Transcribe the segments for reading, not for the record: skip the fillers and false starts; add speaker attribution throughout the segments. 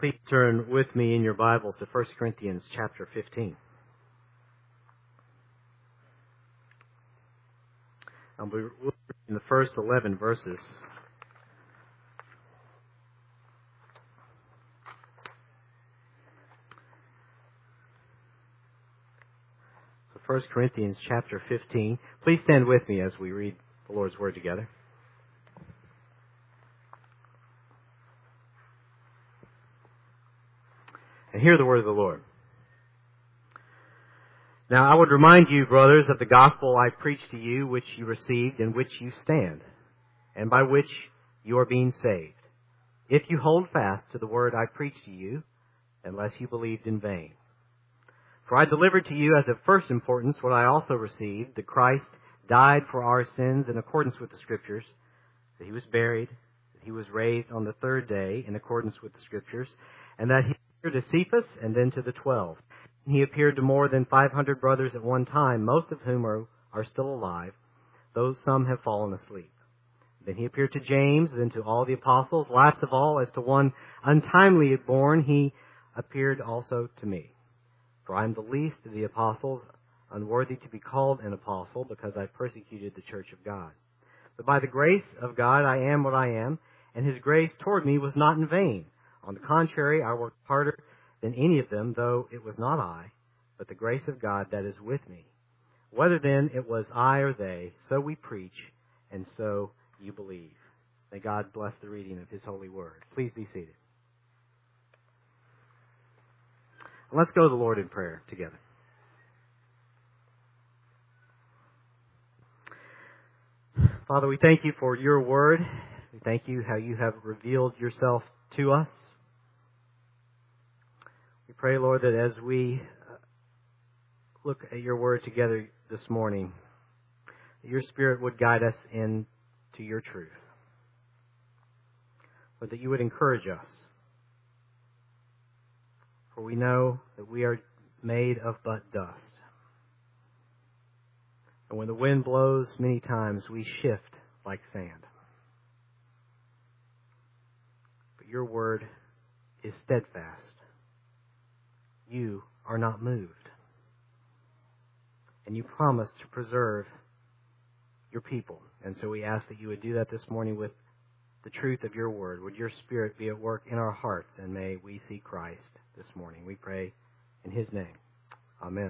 Speaker 1: Please turn with me in your Bibles to 1 Corinthians chapter 15. We'll be in the first 11 verses. So 1 Corinthians chapter 15. Please stand with me as we read the Lord's Word together. And hear the word of the Lord. Now I would remind you, brothers, of the gospel I preached to you, which you received, in which you stand, and by which you are being saved, if you hold fast to the word I preached to you, unless you believed in vain. For I delivered to you as of first importance what I also received, that Christ died for our sins in accordance with the Scriptures, that He was buried, that He was raised on the third day in accordance with the Scriptures, and that He appeared to Cephas and then to the 12. He appeared to more than 500 brothers at one time, most of whom are still alive, though some have fallen asleep. Then He appeared to James, then to all the apostles. Last of all, as to one untimely born, He appeared also to me. For I am the least of the apostles, unworthy to be called an apostle, because I persecuted the church of God. But by the grace of God I am what I am, and His grace toward me was not in vain. On the contrary, I worked harder than any of them, though it was not I, but the grace of God that is with me. Whether then it was I or they, so we preach, and so you believe. May God bless the reading of His holy word. Please be seated. Let's go to the Lord in prayer together. Father, we thank you for your word. We thank you how you have revealed yourself to us. We pray, Lord, that as we look at your word together this morning, that your Spirit would guide us into your truth. Lord, that you would encourage us. For we know that we are made of but dust. And when the wind blows, many times we shift like sand. But your word is steadfast. You are not moved. And you promise to preserve your people. And so we ask that you would do that this morning with the truth of your word. Would your Spirit be at work in our hearts, and may we see Christ this morning. We pray in His name. Amen.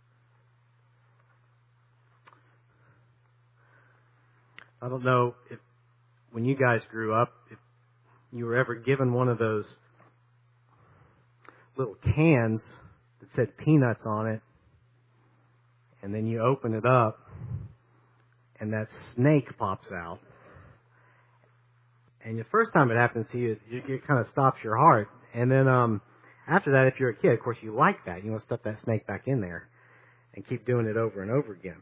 Speaker 1: I don't know if when you guys grew up, if you were ever given one of those little cans that said peanuts on it, and then you open it up, and that snake pops out. And the first time it happens to you, it kind of stops your heart. And then after that, if you're a kid, of course, you like that. You want to stuff that snake back in there and keep doing it over and over again.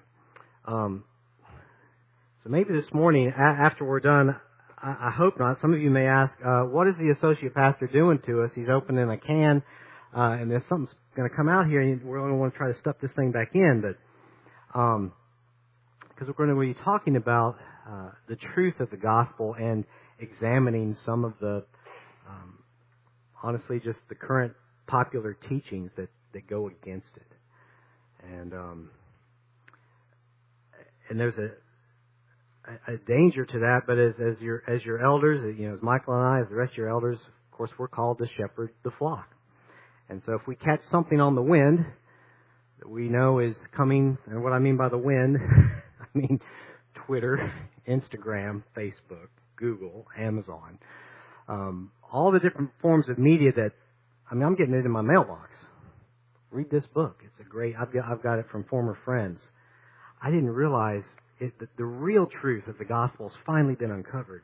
Speaker 1: So maybe this morning, after we're done, I hope not. Some of you may ask, what is the associate pastor doing to us? He's opening a can, and there's something's going to come out here, and we're going to want to try to stuff this thing back in. But because we're going to be talking about the truth of the gospel and examining some of the, honestly, just the current popular teachings that go against it. And there's a danger to that, but as your elders, as Michael and I, as the rest of your elders, of course, we're called to shepherd the flock. And so if we catch something on the wind that we know is coming, and what I mean by the wind, I mean Twitter, Instagram, Facebook, Google, Amazon, all the different forms of media that, I'm getting it in my mailbox. Read this book. It's a great, I've got it from former friends. I didn't realize that the real truth of the gospel has finally been uncovered.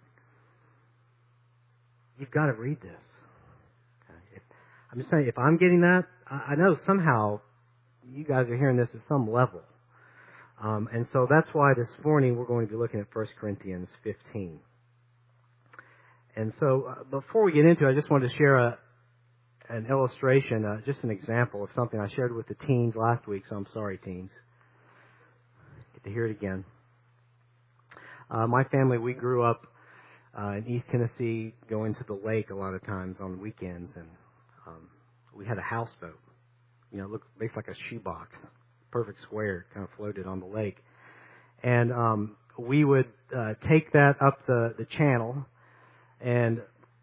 Speaker 1: You've got to read this. I'm just saying, if I'm getting that, I know somehow you guys are hearing this at some level. And so that's why this morning we're going to be looking at 1 Corinthians 15. And so before we get into it, I just wanted to share an illustration, just an example of something I shared with the teens last week, so I'm sorry, teens. Get to hear it again. My family, we grew up in East Tennessee, going to the lake a lot of times on weekends, and We had a houseboat. You know, it looked basically like a shoebox, perfect square, kind of floated on the lake. And we would take that up the channel, and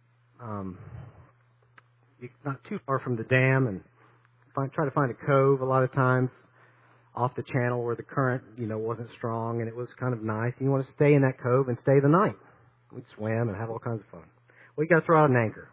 Speaker 1: not too far from the dam, and try to find a cove a lot of times off the channel where the current, wasn't strong, and it was kind of nice. And you want to stay in that cove and stay the night. We'd swim and have all kinds of fun. Well, you got to throw out an anchor.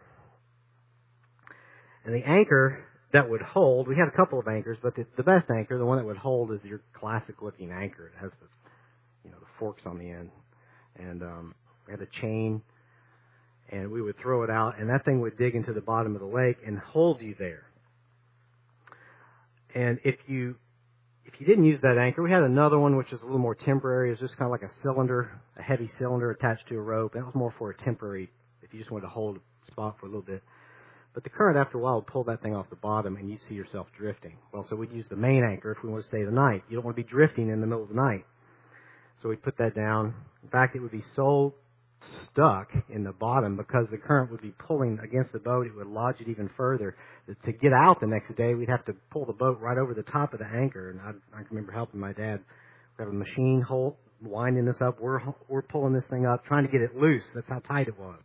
Speaker 1: And the anchor that would hold, we had a couple of anchors, but the best anchor, the one that would hold, is your classic-looking anchor. It has the forks on the end. And we had a chain, and we would throw it out, and that thing would dig into the bottom of the lake and hold you there. And if you didn't use that anchor, we had another one which is a little more temporary. It was just kind of like a cylinder, a heavy cylinder attached to a rope. And that was more for a temporary, if you just wanted to hold a spot for a little bit. But the current, after a while, would pull that thing off the bottom, and you'd see yourself drifting. Well, so we'd use the main anchor if we want to stay the night. You don't want to be drifting in the middle of the night. So we'd put that down. In fact, it would be so stuck in the bottom because the current would be pulling against the boat. It would lodge it even further. To get out the next day, we'd have to pull the boat right over the top of the anchor. And I can remember helping my dad. We have a machine hole winding this up. We're pulling this thing up, trying to get it loose. That's how tight it was.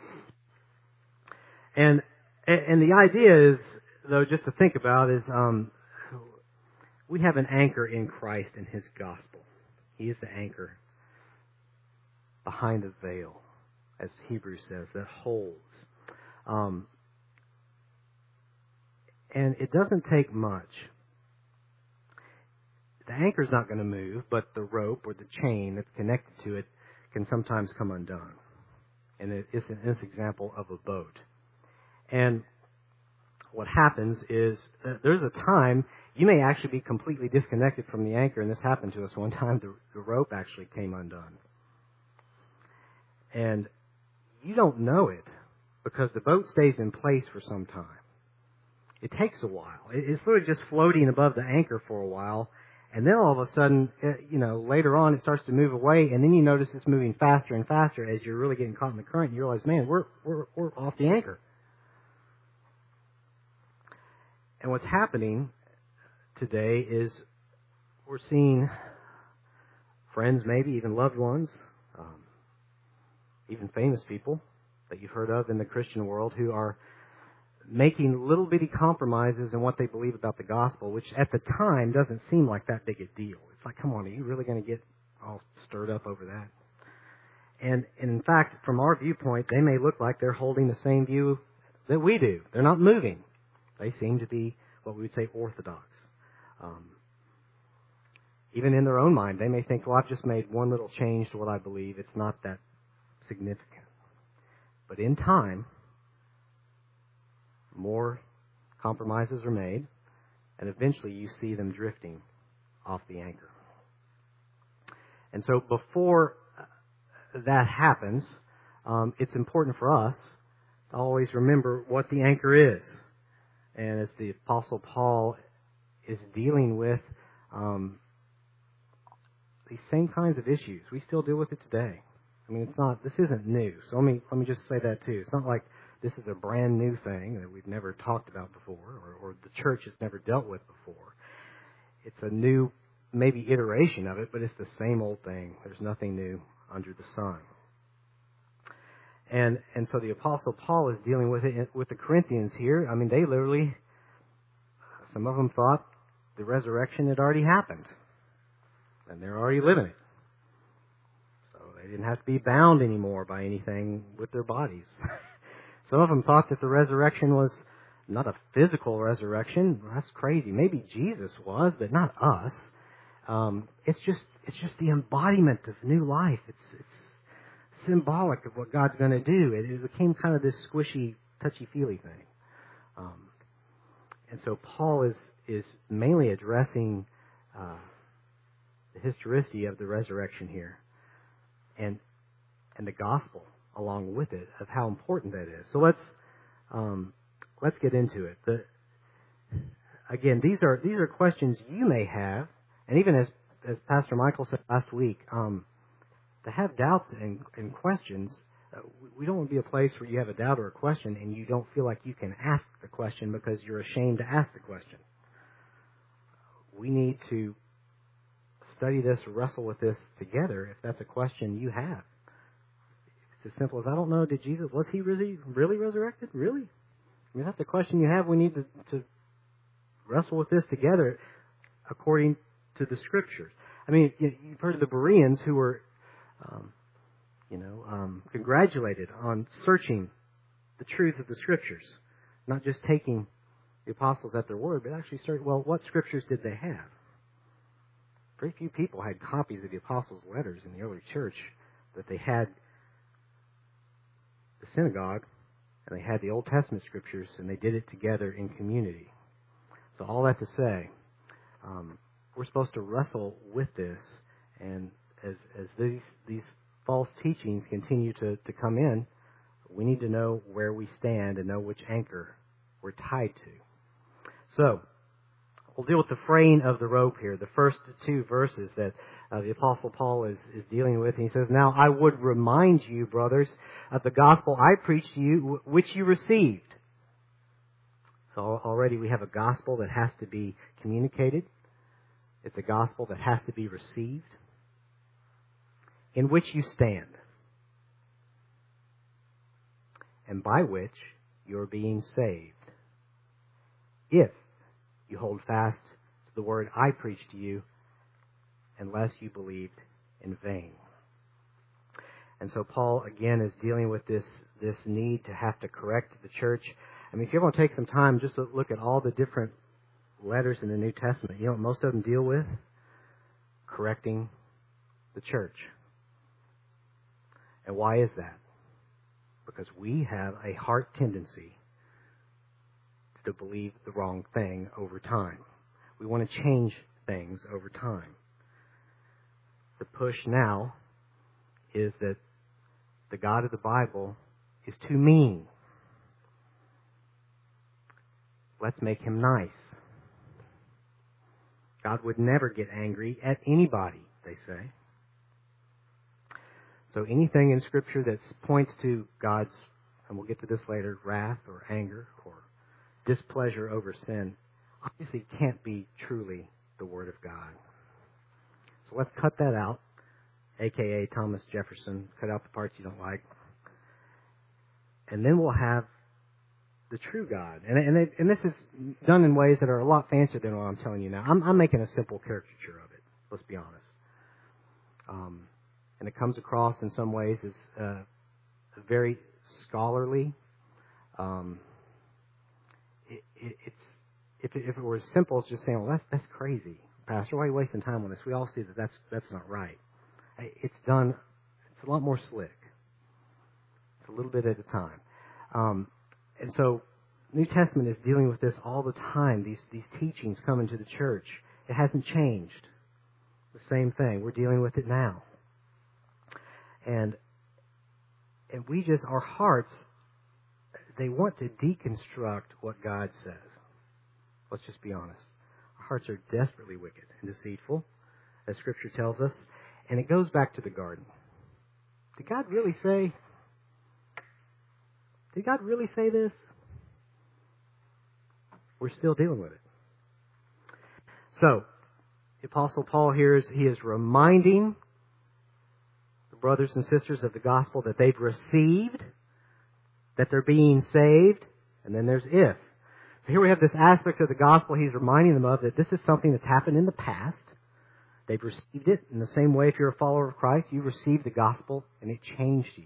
Speaker 1: And the idea is, though, just to think about is we have an anchor in Christ and His gospel. He is the anchor behind the veil, as Hebrews says, that holds. And it doesn't take much. The anchor's not going to move, but the rope or the chain that's connected to it can sometimes come undone. And it's an example of a boat. And what happens is there's a time you may actually be completely disconnected from the anchor, and this happened to us one time. The rope actually came undone. And you don't know it because the boat stays in place for some time. It takes a while. It's sort of just floating above the anchor for a while, and then all of a sudden, later on it starts to move away, and then you notice it's moving faster and faster as you're really getting caught in the current, and you realize, man, we're off the anchor. And what's happening today is we're seeing friends, maybe even loved ones, even famous people that you've heard of in the Christian world who are making little bitty compromises in what they believe about the gospel, which at the time doesn't seem like that big a deal. It's like, come on, are you really going to get all stirred up over that? And in fact, from our viewpoint, they may look like they're holding the same view that we do. They're not moving. They seem to be what we would say orthodox. Even in their own mind, they may think, well, I've just made one little change to what I believe. It's not that significant. But in time, more compromises are made, and eventually you see them drifting off the anchor. And so before that happens, it's important for us to always remember what the anchor is. And as the Apostle Paul is dealing with these same kinds of issues, we still deal with it today. I mean, this isn't new. So let me just say that too. It's not like this is a brand new thing that we've never talked about before, or the church has never dealt with before. It's a new, maybe iteration of it, but it's the same old thing. There's nothing new under the sun. And so the Apostle Paul is dealing with it with the Corinthians here. I mean, they literally, some of them thought the resurrection had already happened, and they're already living it. So they didn't have to be bound anymore by anything with their bodies. Some of them thought that the resurrection was not a physical resurrection. Well, that's crazy. Maybe Jesus was, but not us. It's just the embodiment of new life. It's symbolic of what God's going to do. It became kind of this squishy, touchy-feely thing. And so Paul is mainly addressing the historicity of the resurrection here, and the gospel along with it of how important that is. So let's get into it. Again, these are questions you may have, and even as Pastor Michael said last week, to have doubts and questions We don't want to be a place where you have a doubt or a question and you don't feel like you can ask the question because you're ashamed to ask the question. We need to study this, wrestle with this together if that's a question you have. It's as simple as, I don't know, was he really resurrected? Really? I mean, if that's a question you have, we need to wrestle with this together according to the Scriptures. I mean, you've heard of the Bereans who were, congratulated on searching the truth of the Scriptures, not just taking the apostles at their word, but actually what Scriptures did they have? Very few people had copies of the apostles' letters in the early church, but they had the synagogue, and they had the Old Testament Scriptures, and they did it together in community. So all that to say, we're supposed to wrestle with this, and as these false teachings continue to come in, we need to know where we stand and know which anchor we're tied to. So, we'll deal with the fraying of the rope here, the first two verses that the Apostle Paul is dealing with. And he says, "Now I would remind you, brothers, of the gospel I preached to you, which you received." So already we have a gospel that has to be communicated. It's a gospel that has to be received, in which you stand, and by which you are being saved, if you hold fast to the word I preached to you, unless you believed in vain. And so Paul, again, is dealing with this need to have to correct the church. I mean, if you ever want to take some time just to look at all the different letters in the New Testament, you know what most of them deal with? Correcting the church. And why is that? Because we have a heart tendency to believe the wrong thing over time. We want to change things over time. The push now is that the God of the Bible is too mean. Let's make him nice. God would never get angry at anybody, they say. So anything in Scripture that points to God's, and we'll get to this later, wrath or anger or displeasure over sin, obviously can't be truly the Word of God. So let's cut that out, a.k.a. Thomas Jefferson. Cut out the parts you don't like. And then we'll have the true God. And this is done in ways that are a lot fancier than what I'm telling you now. I'm making a simple caricature of it, let's be honest. And it comes across in some ways as very scholarly. If it were as simple as just saying, well, that's crazy, Pastor, why are you wasting time on this? We all see that that's not right. It's a lot more slick. It's a little bit at a time. And so New Testament is dealing with this all the time. These teachings come into the church. It hasn't changed. The same thing. We're dealing with it now. And we just, our hearts, they want to deconstruct what God says. Let's just be honest. Our hearts are desperately wicked and deceitful, as Scripture tells us. And it goes back to the garden. Did God really say this? We're still dealing with it. So, the Apostle Paul here he is reminding the brothers and sisters of the gospel that they've received, that they're being saved, and then there's if. So here we have this aspect of the gospel he's reminding them of, that this is something that's happened in the past. They've received it in the same way if you're a follower of Christ. You received the gospel and it changed you.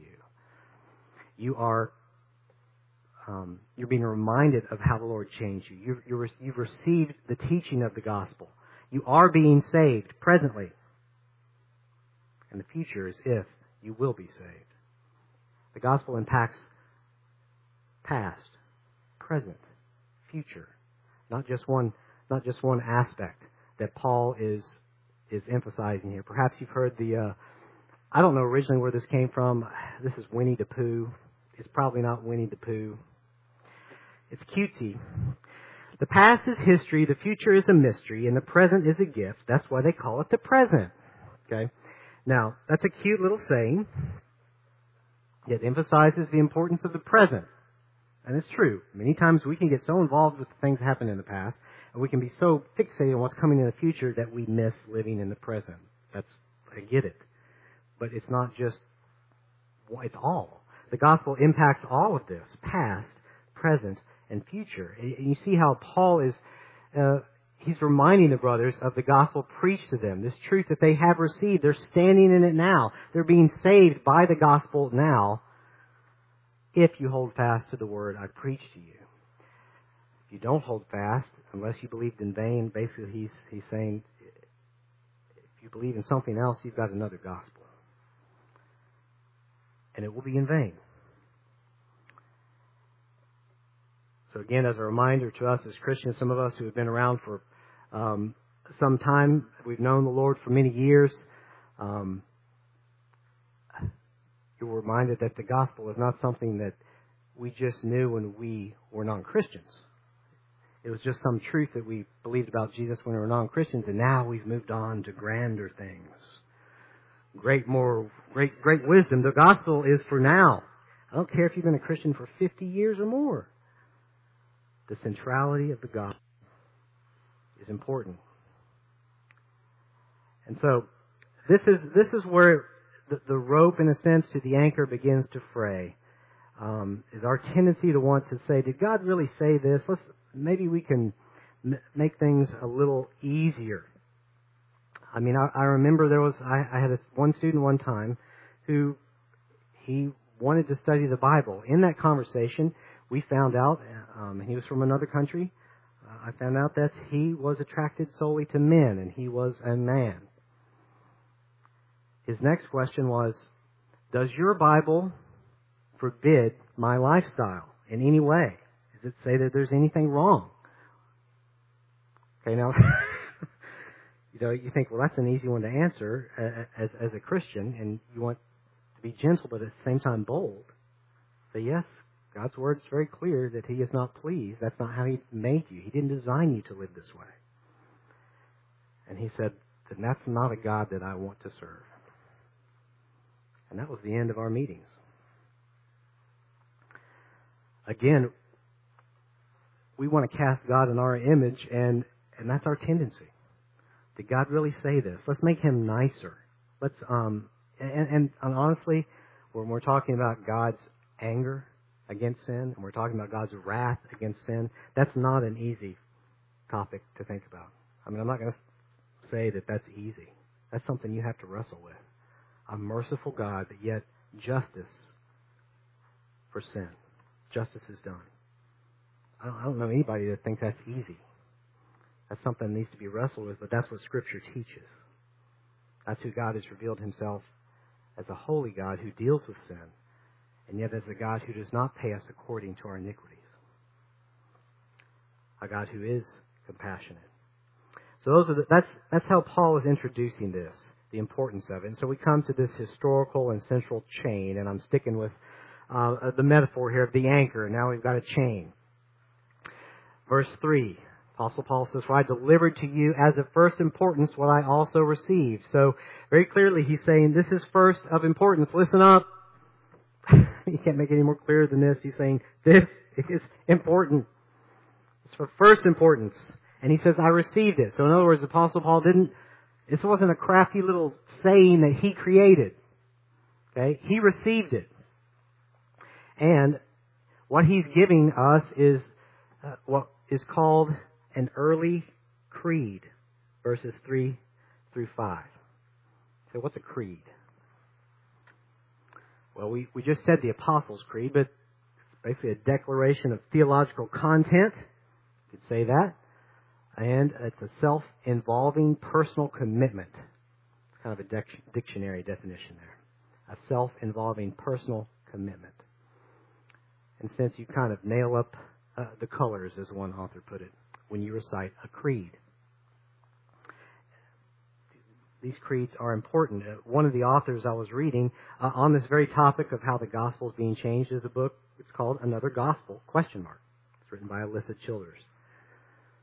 Speaker 1: You're being reminded of how the Lord changed you. You've received the teaching of the gospel. You are being saved presently. And the future is if you will be saved. The gospel impacts past, present, future. Not just one aspect that Paul is emphasizing here. Perhaps you've heard I don't know originally where this came from. This is Winnie the Pooh. It's probably not Winnie the Pooh. It's cutesy. The past is history, the future is a mystery, and the present is a gift. That's why they call it the present. Okay? Now, that's a cute little saying. yet emphasizes the importance of the present. And it's true. Many times we can get so involved with the things that happened in the past, and we can be so fixated on what's coming in the future that we miss living in the present. I get it. But it's not just, it's all. The gospel impacts all of this, past, present, and future. And you see how Paul is, he's reminding the brothers of the gospel preached to them, this truth that they have received. They're standing in it now. They're being saved by the gospel now, if you hold fast to the word I preached to you. If you don't hold fast, unless you believed in vain, basically he's saying, if you believe in something else, you've got another gospel. And it will be in vain. So again, as a reminder to us as Christians, some of us who have been around for some time, we've known the Lord for many years, you're reminded that the gospel is not something that we just knew when we were non-Christians. It was just some truth that we believed about Jesus when we were non-Christians, and now we've moved on to grander things. Great wisdom. The gospel is for now. I don't care if you've been a Christian for 50 years or more. The centrality of the gospel is important. And so, this is where the rope, in a sense, to the anchor begins to fray. Is our tendency to want to say, did God really say this? Maybe we can make things a little easier. I mean, I remember I had one student one time who he wanted to study the Bible. In that conversation, we found out, he was from another country. I found out that he was attracted solely to men, and he was a man. His next question was, does your Bible forbid my lifestyle in any way? Does it say that there's anything wrong? Okay, now, you think, well, that's an easy one to answer as a Christian, and you want to be gentle, but at the same time bold. Say, yes, God's word is very clear that He is not pleased. That's not how He made you. He didn't design you to live this way. And he said, then that's not a God that I want to serve. And that was the end of our meetings. Again, we want to cast God in our image, and that's our tendency. Did God really say this? Let's make Him nicer. Let's and honestly, when we're talking about God's anger against sin, and we're talking about God's wrath against sin, that's not an easy topic to think about. I mean, I'm not going to say that that's easy. That's something you have to wrestle with. A merciful God, but yet justice for sin. Justice is done. I don't know anybody that thinks that's easy. That's something that needs to be wrestled with, but that's what Scripture teaches. That's who God has revealed Himself as a holy God who deals with sin, and yet as a God who does not pay us according to our iniquities. A God who is compassionate. So that's how Paul is introducing this, the importance of it. And so we come to this historical and central chain, and I'm sticking with the metaphor here of the anchor. Now we've got a chain. Verse 3, Apostle Paul says, for I delivered to you as of first importance what I also received. So very clearly he's saying this is first of importance. Listen up. You can't make it any more clear than this. He's saying this is important. It's for first importance. And he says, I received it. So in other words, the Apostle Paul this wasn't a crafty little saying that he created. Okay? He received it. And what he's giving us is what is called an early creed, verses 3 through 5. So what's a creed? Well, we just said the Apostles' Creed, but it's basically a declaration of theological content. You could say that. And it's a self-involving personal commitment. It's kind of a dictionary definition there. A self-involving personal commitment. And since you kind of nail up the colors, as one author put it, when you recite a creed. These creeds are important. One of the authors I was reading on this very topic of how the gospel is being changed is a book. It's called Another Gospel, ? It's written by Alyssa Childers.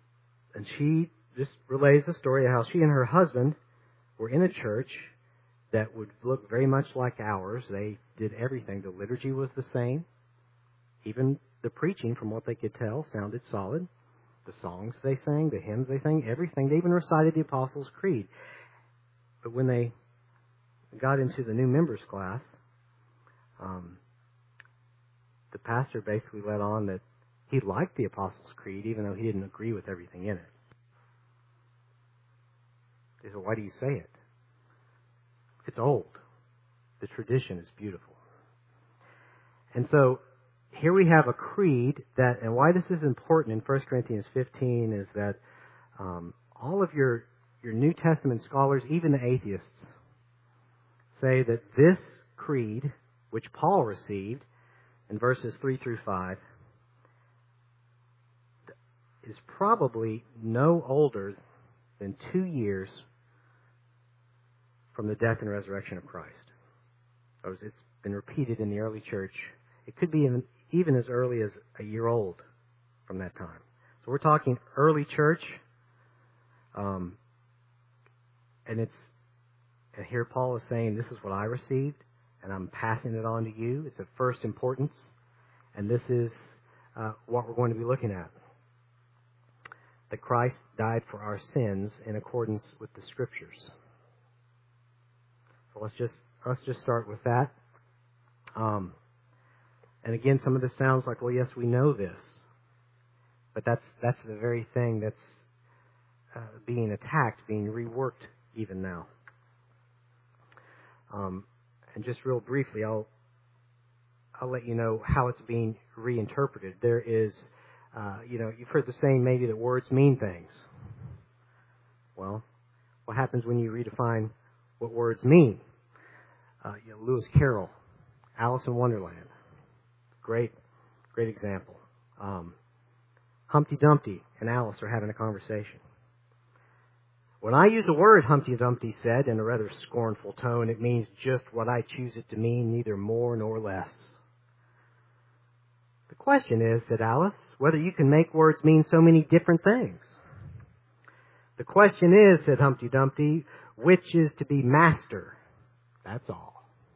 Speaker 1: And she just relays the story of how she and her husband were in a church that would look very much like ours. They did everything. The liturgy was the same. Even the preaching, from what they could tell, sounded solid. The songs they sang, the hymns they sang, everything. They even recited the Apostles' Creed. But when they got into the new members class, the pastor basically let on that he liked the Apostles' Creed, even though he didn't agree with everything in it. He said, why do you say it? It's old. The tradition is beautiful. And so here we have a creed that, and why this is important in 1 Corinthians 15 is that all of your New Testament scholars, even the atheists, say that this creed, which Paul received in verses 3 through 5, is probably no older than 2 years from the death and resurrection of Christ. It's been repeated in the early church. It could be even as early as a year old from that time. So we're talking early church, and here Paul is saying, this is what I received, and I'm passing it on to you. It's of first importance, and this is what we're going to be looking at. That Christ died for our sins in accordance with the Scriptures. So let's just start with that. And again, some of this sounds like, well, yes, we know this, but that's the very thing that's being attacked, being reworked even now. And just real briefly, I'll let you know how it's being reinterpreted. There is, you've heard the saying maybe that words mean things. Well, what happens when you redefine what words mean? Lewis Carroll, Alice in Wonderland. Great example. Humpty Dumpty and Alice are having a conversation. When I use the word, Humpty Dumpty said in a rather scornful tone, it means just what I choose it to mean, neither more nor less. The question is, said Alice, whether you can make words mean so many different things. The question is, said Humpty Dumpty, which is to be master? That's all.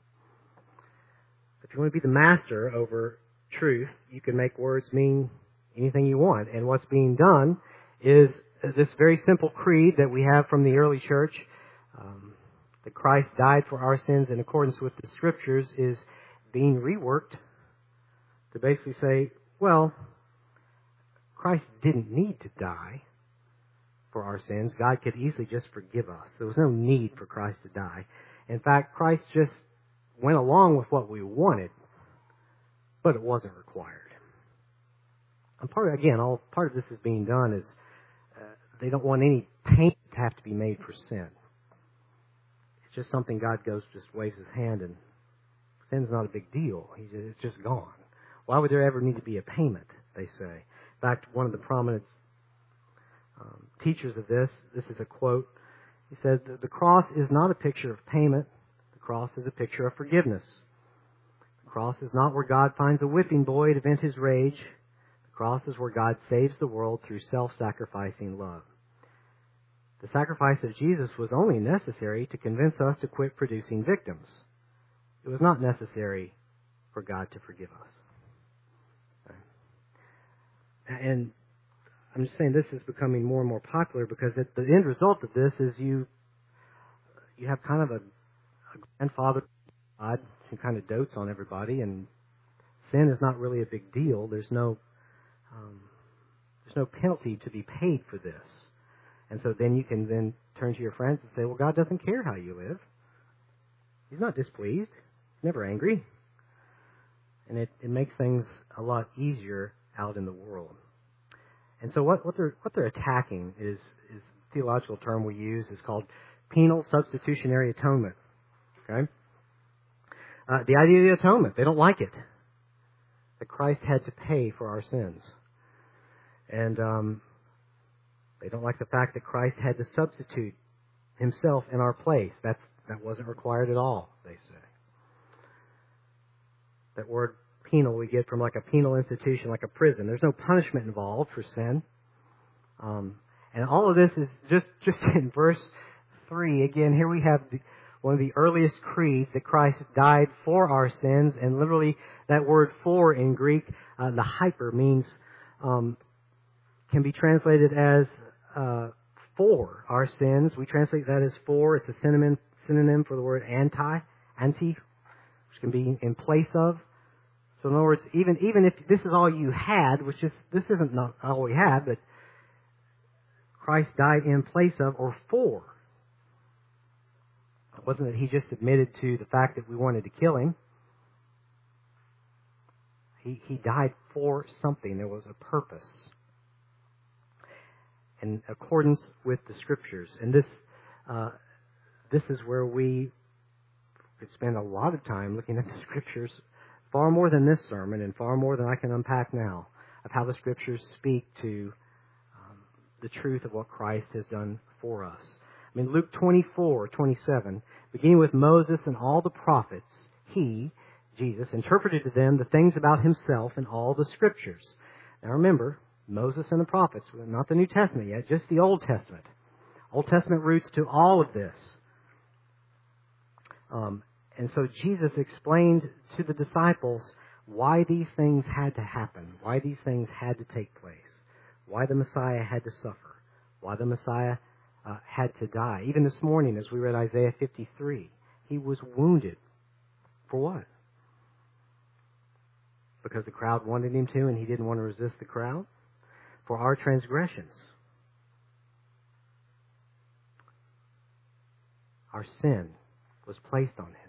Speaker 1: If you want to be the master over truth, you can make words mean anything you want. And what's being done is this very simple creed that we have from the early church, that Christ died for our sins in accordance with the Scriptures, is being reworked to basically say, well, Christ didn't need to die for our sins. God could easily just forgive us. There was no need for Christ to die. In fact, Christ just went along with what we wanted, but it wasn't required. And part of this is being done is they don't want any payment to have to be made for sin. It's just something God just waves His hand, and sin's not a big deal. It's just gone. Why would there ever need to be a payment, they say. In fact, one of the prominent teachers of this is a quote. He said, the cross is not a picture of payment. The cross is a picture of forgiveness. The cross is not where God finds a whipping boy to vent His rage. The cross is where God saves the world through self-sacrificing love. The sacrifice of Jesus was only necessary to convince us to quit producing victims. It was not necessary for God to forgive us. And I'm just saying this is becoming more and more popular because the end result of this is you have kind of a grandfather God who kind of dotes on everybody, and sin is not really a big deal. There's no penalty to be paid for this. And so then you can then turn to your friends and say, well, God doesn't care how you live. He's not displeased. He's never angry. And it makes things a lot easier out in the world. And so what they're attacking is the theological term we use is called penal substitutionary atonement. Okay? The idea of the atonement, they don't like it. That Christ had to pay for our sins. And they don't like the fact that Christ had to substitute Himself in our place. That wasn't required at all, they say. That word penal we get from like a penal institution, like a prison. There's no punishment involved for sin. And all of this is just in verse 3. Again, here we have one of the earliest creeds that Christ died for our sins, and literally that word "for" in Greek, the hyper, means can be translated as for our sins. We translate that as for. It's a synonym for the word anti, which can be in place of. So in other words, even if this is all you had, this isn't not all we had, but Christ died in place of or for. It wasn't that He just admitted to the fact that we wanted to kill Him. He died for something. There was a purpose. In accordance with the Scriptures. And this is where we could spend a lot of time looking at the Scriptures, far more than this sermon and far more than I can unpack now, of how the Scriptures speak to the truth of what Christ has done for us. I mean, Luke 24:27, beginning with Moses and all the prophets, He, Jesus, interpreted to them the things about Himself in all the Scriptures. Now remember, Moses and the prophets, not the New Testament yet, just the Old Testament. Old Testament roots to all of this. And so Jesus explained to the disciples why these things had to happen, why these things had to take place, why the Messiah had to suffer, why the Messiah had to die. Even this morning, as we read Isaiah 53, He was wounded. For what? Because the crowd wanted Him to and He didn't want to resist the crowd? For our transgressions. Our sin was placed on Him.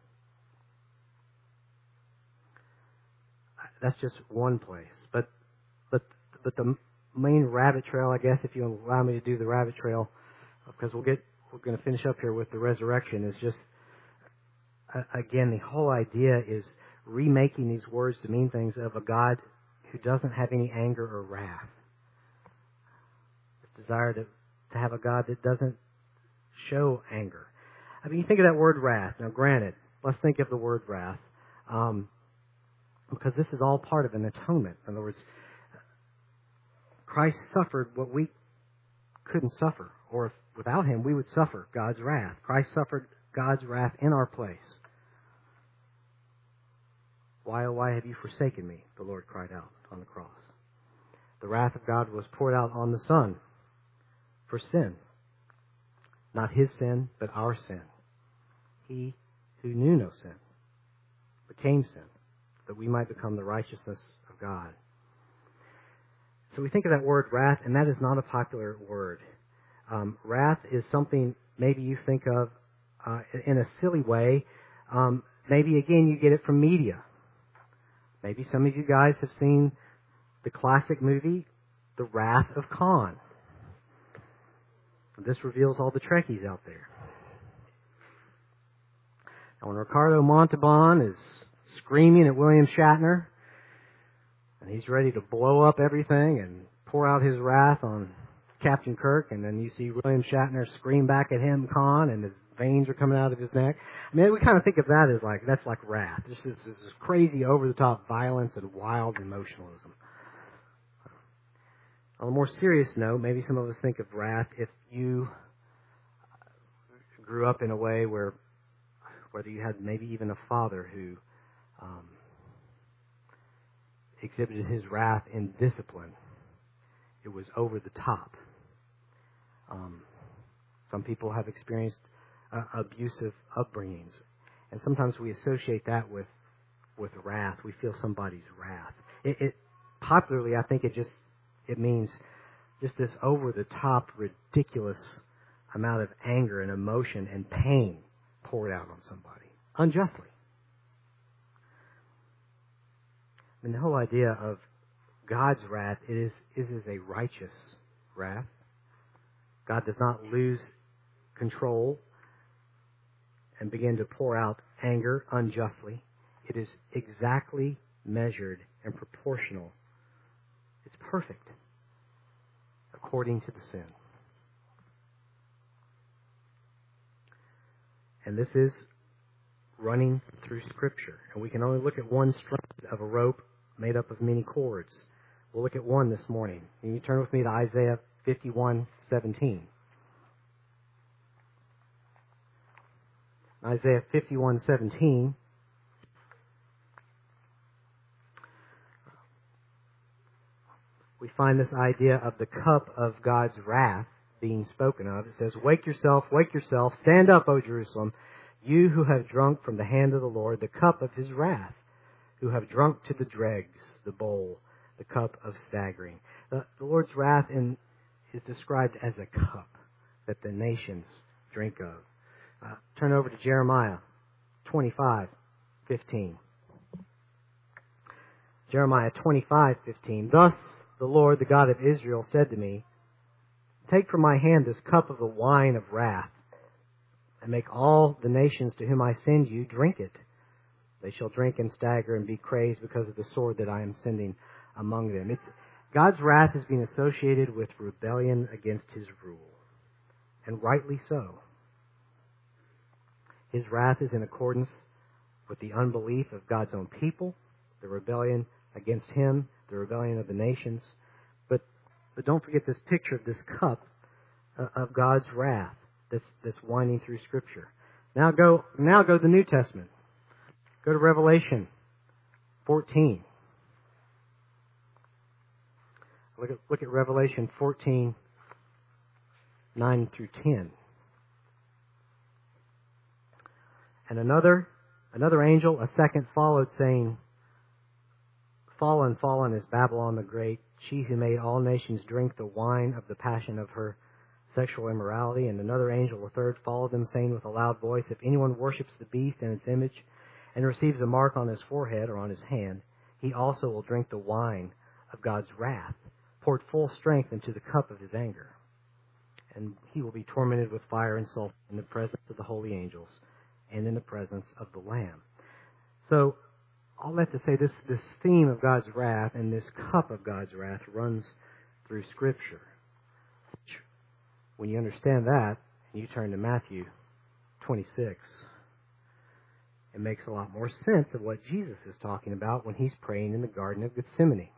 Speaker 1: That's just one place. But the main rabbit trail, I guess, if you allow me to do the rabbit trail, because we're going to finish up here with the resurrection, is just, again, the whole idea is remaking these words to mean things of a God who doesn't have any anger or wrath. This desire to have a God that doesn't show anger. I mean, you think of that word wrath. Now, granted, let's think of the word wrath, because this is all part of an atonement. In other words, Christ suffered what we couldn't suffer, or if without Him we would suffer God's wrath. Christ suffered God's wrath in our place. Why, oh, why have you forsaken me? The Lord cried out on the cross. The wrath of God was poured out on the Son for sin. Not His sin, but our sin. He who knew no sin became sin, that we might become the righteousness of God. So we think of that word wrath, and that is not a popular word. Wrath is something maybe you think of in a silly way. Maybe, again, you get it from media. Maybe some of you guys have seen the classic movie, The Wrath of Khan. This reveals all the Trekkies out there. Now, when Ricardo Montalban is screaming at William Shatner, and he's ready to blow up everything and pour out his wrath on Captain Kirk, and then you see William Shatner scream back at him, Khan, and his veins are coming out of his neck. I mean, we kind of think of that as that's like wrath. This is crazy, over-the-top violence and wild emotionalism. On a more serious note, maybe some of us think of wrath if you grew up in a way whether you had maybe even a father who exhibited his wrath in discipline. It was over the top. Some people have experienced abusive upbringings, and sometimes we associate that with wrath. We feel somebody's wrath. It popularly, I think it means just this over-the-top, ridiculous amount of anger and emotion and pain poured out on somebody unjustly. And the whole idea of God's wrath is a righteous wrath. God does not lose control and begin to pour out anger unjustly. It is exactly measured and proportional. It's perfect according to the sin. And this is running through Scripture. And we can only look at one strand of a rope made up of many cords. We'll look at one this morning. Can you turn with me to Isaiah 51:17? Isaiah 51:17. We find this idea of the cup of God's wrath being spoken of. It says, wake yourself, stand up, O Jerusalem, you who have drunk from the hand of the Lord the cup of his wrath, who have drunk to the dregs the bowl, the cup of staggering. The Lord's wrath is described as a cup that the nations drink of. Turn over to Jeremiah 25:15. Jeremiah 25:15. Thus the Lord, the God of Israel, said to me, take from my hand this cup of the wine of wrath, and make all the nations to whom I send you drink it. They shall drink and stagger and be crazed because of the sword that I am sending among them. God's wrath has been associated with rebellion against his rule, and rightly so. His wrath is in accordance with the unbelief of God's own people, the rebellion against him, the rebellion of the nations. But don't forget this picture of this cup of God's wrath that's winding through Scripture. Now go to the New Testament. Go to Revelation 14. Look at Revelation 14, 9 through 10. And another angel, a second, followed, saying, Fallen, fallen is Babylon the Great, she who made all nations drink the wine of the passion of her sexual immorality. And another angel, a third, followed them, saying with a loud voice, if anyone worships the beast and its image, and receives a mark on his forehead or on his hand, he also will drink the wine of God's wrath, poured full strength into the cup of his anger. And he will be tormented with fire and sulfur in the presence of the holy angels and in the presence of the Lamb. So, all that to say, this theme of God's wrath and this cup of God's wrath runs through Scripture. When you understand that, and you turn to Matthew 26, it makes a lot more sense of what Jesus is talking about when he's praying in the Garden of Gethsemane.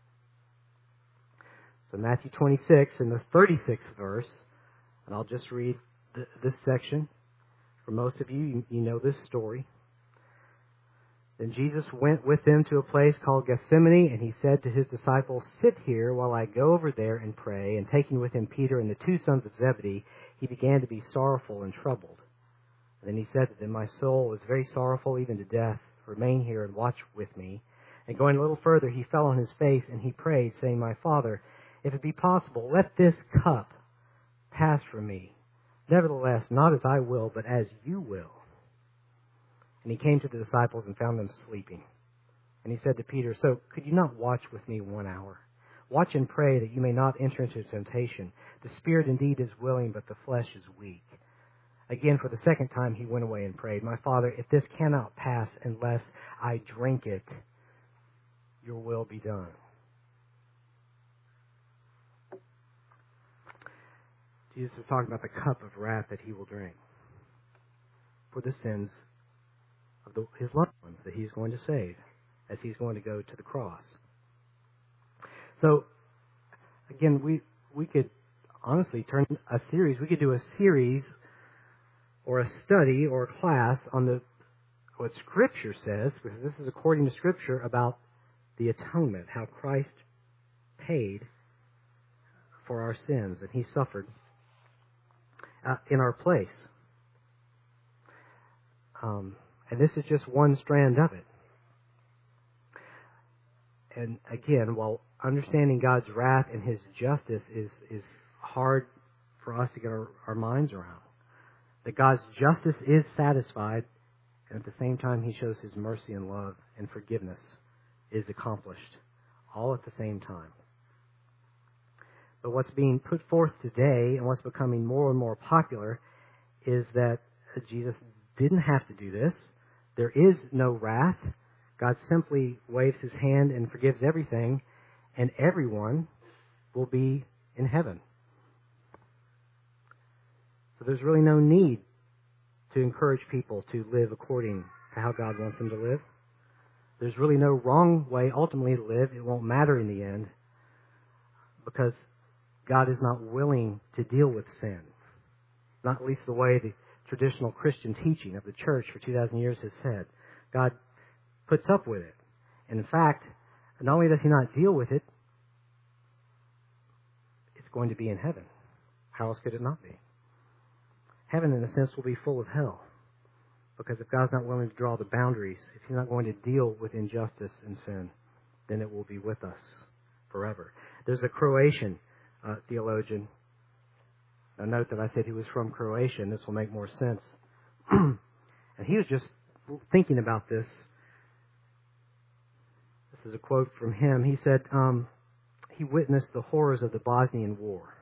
Speaker 1: So Matthew 26, in the 36th verse, and I'll just read this section. For most of you know this story. Then Jesus went with them to a place called Gethsemane, and he said to his disciples, sit here while I go over there and pray. And taking with him Peter and the two sons of Zebedee, he began to be sorrowful and troubled. And then he said to them, my soul is very sorrowful, even to death. Remain here and watch with me. And going a little further, he fell on his face, and he prayed, saying, my Father, if it be possible, let this cup pass from me. Nevertheless, not as I will, but as you will. And he came to the disciples and found them sleeping. And he said to Peter, so could you not watch with me 1 hour? Watch and pray that you may not enter into temptation. The spirit indeed is willing, but the flesh is weak. Again, for the second time, he went away and prayed, my Father, if this cannot pass unless I drink it, your will be done. Jesus is talking about the cup of wrath that he will drink for the sins of his loved ones that he's going to save as he's going to go to the cross. So, again, we could honestly turn a series. We could do a series or a study or a class on what Scripture says, because this is according to Scripture, about the atonement, how Christ paid for our sins, and he suffered in our place. And this is just one strand of it. And again, while understanding God's wrath and his justice is hard for us to get our minds around, that God's justice is satisfied, and at the same time he shows his mercy and love and forgiveness is accomplished, all at the same time. But what's being put forth today and what's becoming more and more popular is that Jesus didn't have to do this. There is no wrath. God simply waves his hand and forgives everything, and everyone will be in heaven. So there's really no need to encourage people to live according to how God wants them to live. There's really no wrong way ultimately to live. It won't matter in the end, because God is not willing to deal with sin. Not at least the way the traditional Christian teaching of the church for 2,000 years has said. God puts up with it. And in fact, not only does He not deal with it, it's going to be in heaven. How else could it not be? Heaven, in a sense, will be full of hell. Because if God's not willing to draw the boundaries, if He's not going to deal with injustice and sin, then it will be with us forever. There's a Croatian theologian. Now note that I said he was from Croatia, and this will make more sense. And he was just thinking about this. This is a quote from him. He said, he witnessed the horrors of the Bosnian War.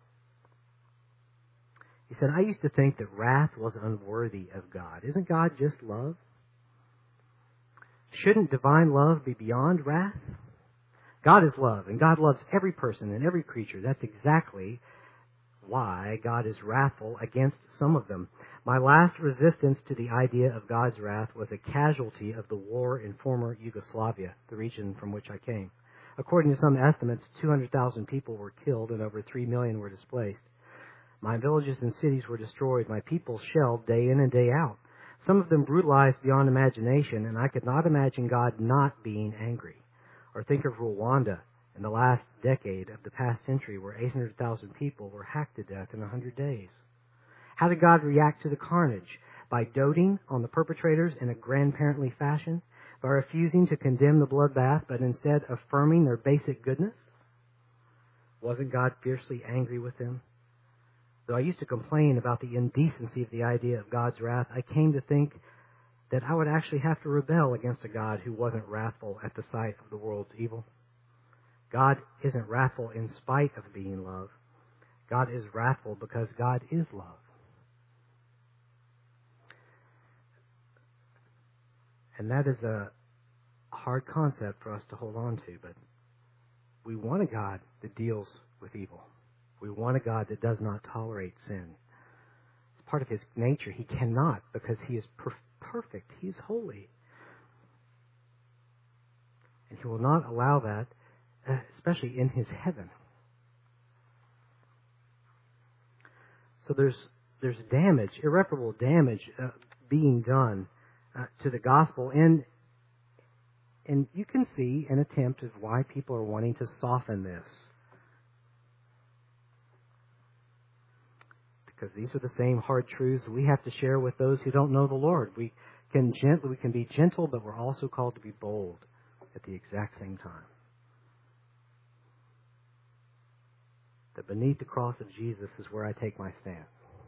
Speaker 1: He said, I used to think that wrath was unworthy of God. Isn't God just love? Shouldn't divine love be beyond wrath? God is love, and God loves every person and every creature. That's exactly why God is wrathful against some of them. My last resistance to the idea of God's wrath was a casualty of the war in former Yugoslavia, the region from which I came. According to some estimates, 200,000 people were killed and over 3 million were displaced. My villages and cities were destroyed. My people shelled day in and day out. Some of them brutalized beyond imagination, and I could not imagine God not being angry. Or think of Rwanda in the last decade of the past century, where 800,000 people were hacked to death in 100 days. How did God react to the carnage? By doting on the perpetrators in a grandparently fashion? By refusing to condemn the bloodbath, but instead affirming their basic goodness? Wasn't God fiercely angry with them? Though I used to complain about the indecency of the idea of God's wrath, I came to think that I would actually have to rebel against a God who wasn't wrathful at the sight of the world's evil. God isn't wrathful in spite of being love. God is wrathful because God is love. And that is a hard concept for us to hold on to, but we want a God that deals with evil. We want a God that does not tolerate sin. It's part of His nature. He cannot, because He is perfect. He is holy. And He will not allow that, especially in His heaven. So there's damage, irreparable damage being done to the gospel. And you can see an attempt of why people are wanting to soften this. Because these are the same hard truths we have to share with those who don't know the Lord. We can be gentle, but we're also called to be bold at the exact same time. That beneath the cross of Jesus is where I take my stand.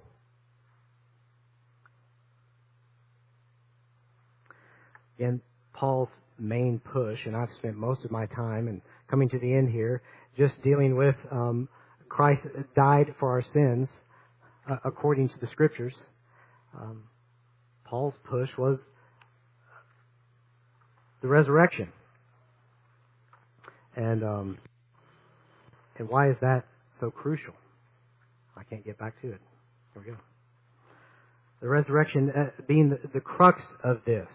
Speaker 1: Again, Paul's main push, and I've spent most of my time, and coming to the end here, just dealing with Christ died for our sins, according to the Scriptures. Paul's push was the resurrection. And why is that so crucial? I can't get back to it. There we go. The resurrection being the crux of this.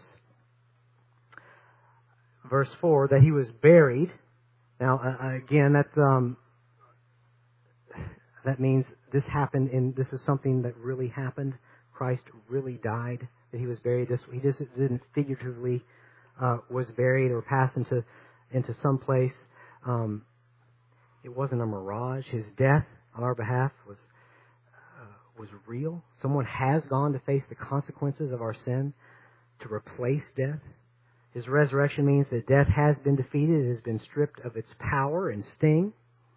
Speaker 1: Verse 4, that He was buried. Now, again, that means this happened this is something that really happened. Christ really died, that He was buried. He just didn't figuratively was buried or passed into some place. It wasn't a mirage. His death on our behalf was real. Someone has gone to face the consequences of our sin to replace death. His resurrection means that death has been defeated. It has been stripped of its power and sting.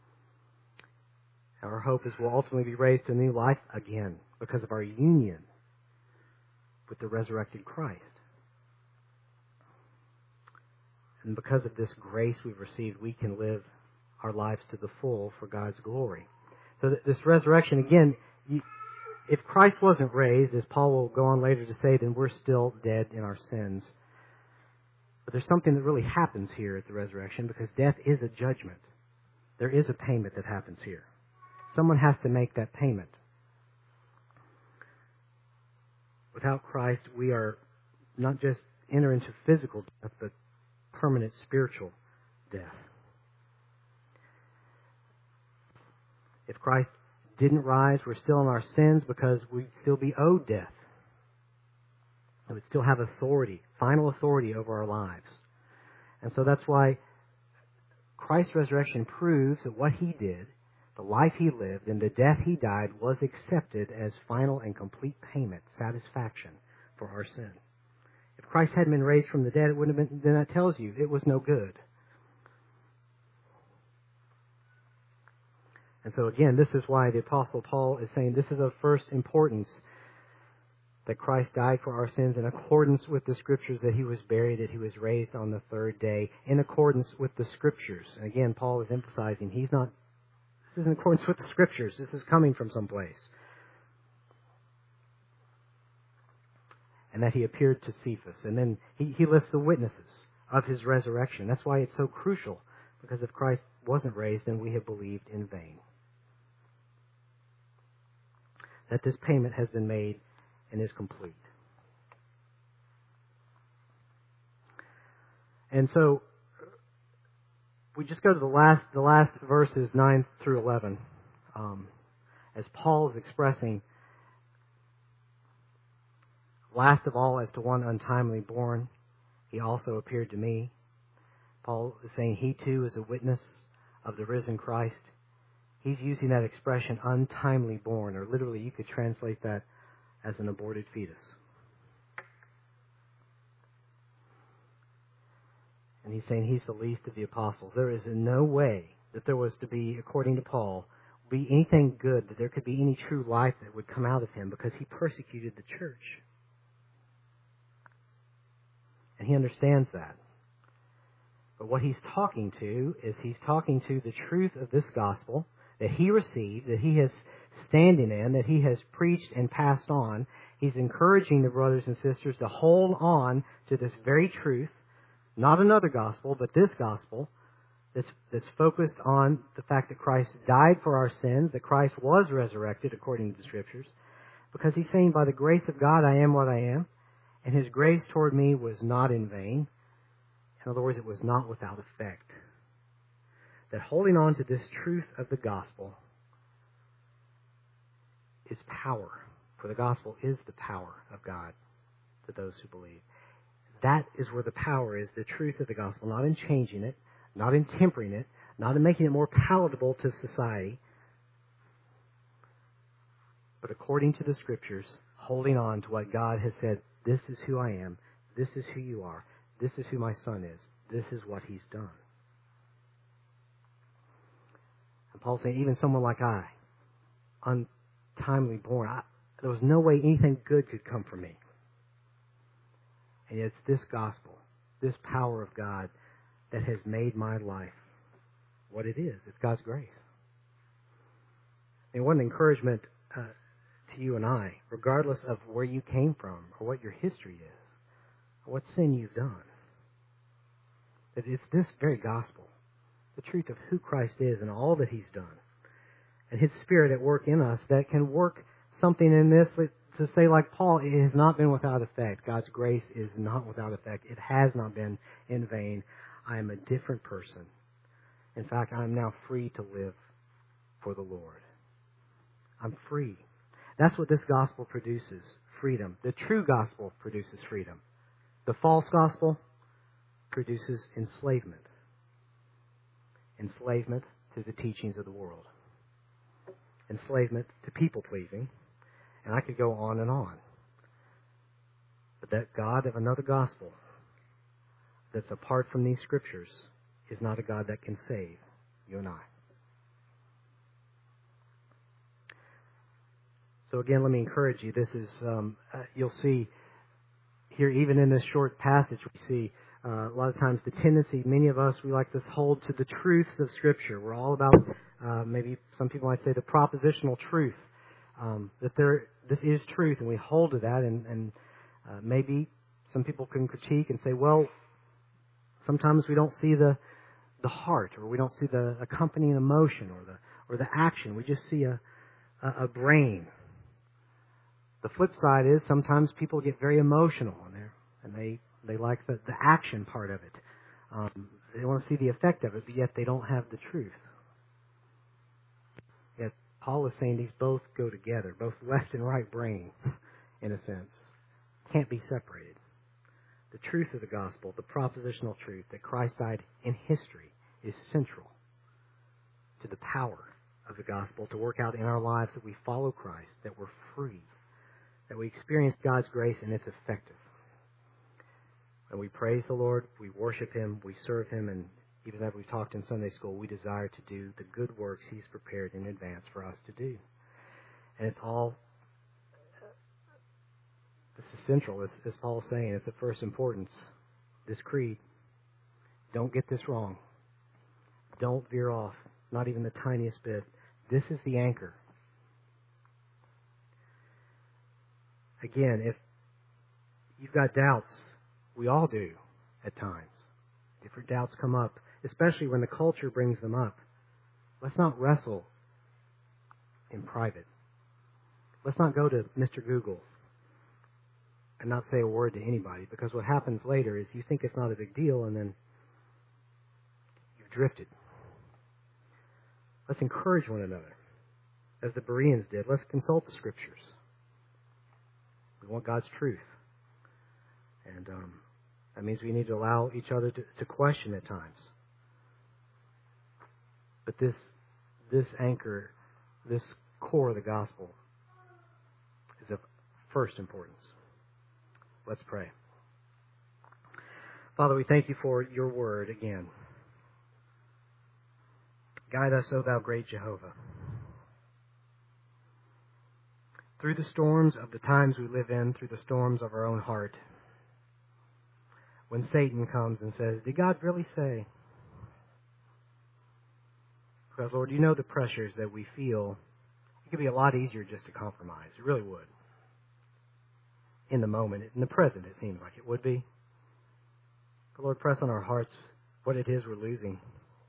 Speaker 1: Our hope is we'll ultimately be raised to new life again because of our union with the resurrected Christ. And because of this grace we've received, we can live our lives to the full for God's glory. So this resurrection, again, if Christ wasn't raised, as Paul will go on later to say, then we're still dead in our sins. But there's something that really happens here at the resurrection, because death is a judgment. There is a payment that happens here. Someone has to make that payment. Without Christ, we are not just enter into physical death, but permanent spiritual death. If Christ didn't rise, we're still in our sins because we'd still be owed death. It would still have authority, final authority over our lives. And so that's why Christ's resurrection proves that what He did, the life He lived, and the death He died was accepted as final and complete payment, satisfaction for our sin. If Christ hadn't been raised from the dead, it wouldn't have been, then that tells you it was no good. And so again, this is why the Apostle Paul is saying this is of first importance, that Christ died for our sins in accordance with the Scriptures, that He was buried, that He was raised on the third day, in accordance with the Scriptures. And again, Paul is emphasizing this is in accordance with the Scriptures. This is coming from someplace. And that He appeared to Cephas. And then he lists the witnesses of His resurrection. That's why it's so crucial, because if Christ wasn't raised, then we have believed in vain. That this payment has been made and is complete. And so we just go to the last verses 9 through 11, as Paul is expressing, last of all, as to one untimely born, He also appeared to me. Paul is saying he too is a witness of the risen Christ. He's using that expression, untimely born, or literally you could translate that as an aborted fetus. And he's saying he's the least of the apostles. There is in no way that there was to be, according to Paul, be anything good, that there could be any true life that would come out of him, because he persecuted the church. And he understands that. But what he's talking to is he's talking to the truth of this gospel that he received, that he has standing in, that he has preached and passed on. He's encouraging the brothers and sisters to hold on to this very truth, not another gospel, but this gospel that's focused on the fact that Christ died for our sins, that Christ was resurrected according to the Scriptures, because he's saying, by the grace of God I am what I am, and His grace toward me was not in vain. In other words, it was not without effect. That holding on to this truth of the gospel is power. For the gospel is the power of God to those who believe. That is where the power is, the truth of the gospel, not in changing it, not in tempering it, not in making it more palatable to society, but according to the Scriptures, holding on to what God has said, this is who I am, this is who you are, this is who my Son is, this is what He's done. And Paul's saying, even someone like I, untimely born, there was no way anything good could come from me. And it's this gospel, this power of God, that has made my life what it is. It's God's grace. And what an encouragement to you and I, regardless of where you came from or what your history is, or what sin you've done. That it's this very gospel, the truth of who Christ is and all that He's done, and His Spirit at work in us that can work something in this to say, like Paul, it has not been without effect. God's grace is not without effect. It has not been in vain. I am a different person. In fact, I am now free to live for the Lord. I'm free. That's what this gospel produces, freedom. The true gospel produces freedom. The false gospel produces enslavement. Enslavement to the teachings of the world. Enslavement to people-pleasing. And I could go on and on. But that God of another gospel that's apart from these Scriptures is not a God that can save you and I. So again, let me encourage you. This is, you'll see here, even in this short passage, we see a lot of times the tendency, many of us, we like to hold to the truths of Scripture. We're all about, maybe some people might say, the propositional truth. That this is truth, and we hold to that, and maybe some people can critique and say, well, sometimes we don't see the heart, or we don't see the accompanying emotion, or the action. We just see a brain. The flip side is sometimes people get very emotional in there, and they like the action part of it. They want to see the effect of it, but yet they don't have the truth. Yet Paul is saying these both go together, both left and right brain, in a sense. can't be separated. The truth of the gospel, the propositional truth that Christ died in history, is central to the power of the gospel to work out in our lives that we follow Christ, that we're free, that we experience God's grace and it's effective. And we praise the Lord, we worship Him, we serve Him, and even as we've talked in Sunday school, we desire to do the good works He's prepared in advance for us to do. And it's all, this is central, as Paul's saying, it's of first importance. This creed, don't get this wrong. Don't veer off, not even the tiniest bit. This is the anchor. Again, if you've got doubts, we all do at times. Different doubts come up, especially when the culture brings them up. Let's not wrestle in private. Let's not go to Mr. Google and not say a word to anybody, because what happens later is you think it's not a big deal and then you've drifted. Let's encourage one another, as the Bereans did. Let's consult the Scriptures. We want God's truth. And that means we need to allow each other to question at times. But this anchor, this core of the gospel is of first importance. Let's pray. Father, we thank you for your word again. Guide us, O thou great Jehovah. Through the storms of the times we live in, through the storms of our own heart, when Satan comes and says, did God really say? Because, Lord, you know the pressures that we feel. It could be a lot easier just to compromise. It really would. In the moment, in the present, it seems like it would be. But, Lord, press on our hearts what it is we're losing.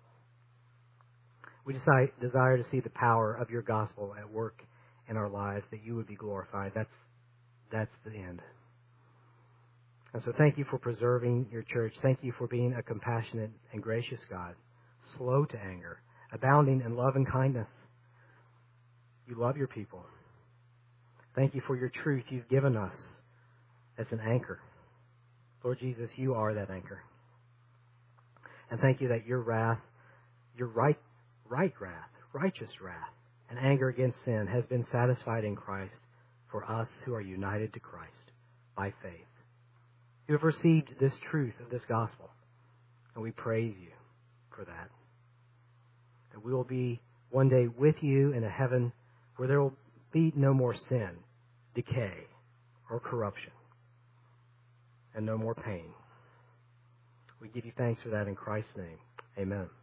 Speaker 1: We desire to see the power of your gospel at work in our lives, that you would be glorified. That's the end. And so thank you for preserving your church. Thank you for being a compassionate and gracious God, slow to anger, abounding in love and kindness. You love your people. Thank you for your truth you've given us as an anchor. Lord Jesus, you are that anchor. And thank you that your wrath, your right wrath, righteous wrath, and anger against sin has been satisfied in Christ for us who are united to Christ by faith. You have received this truth of this gospel, and we praise you for that. That we will be one day with you in a heaven where there will be no more sin, decay, or corruption, and no more pain. We give you thanks for that in Christ's name. Amen.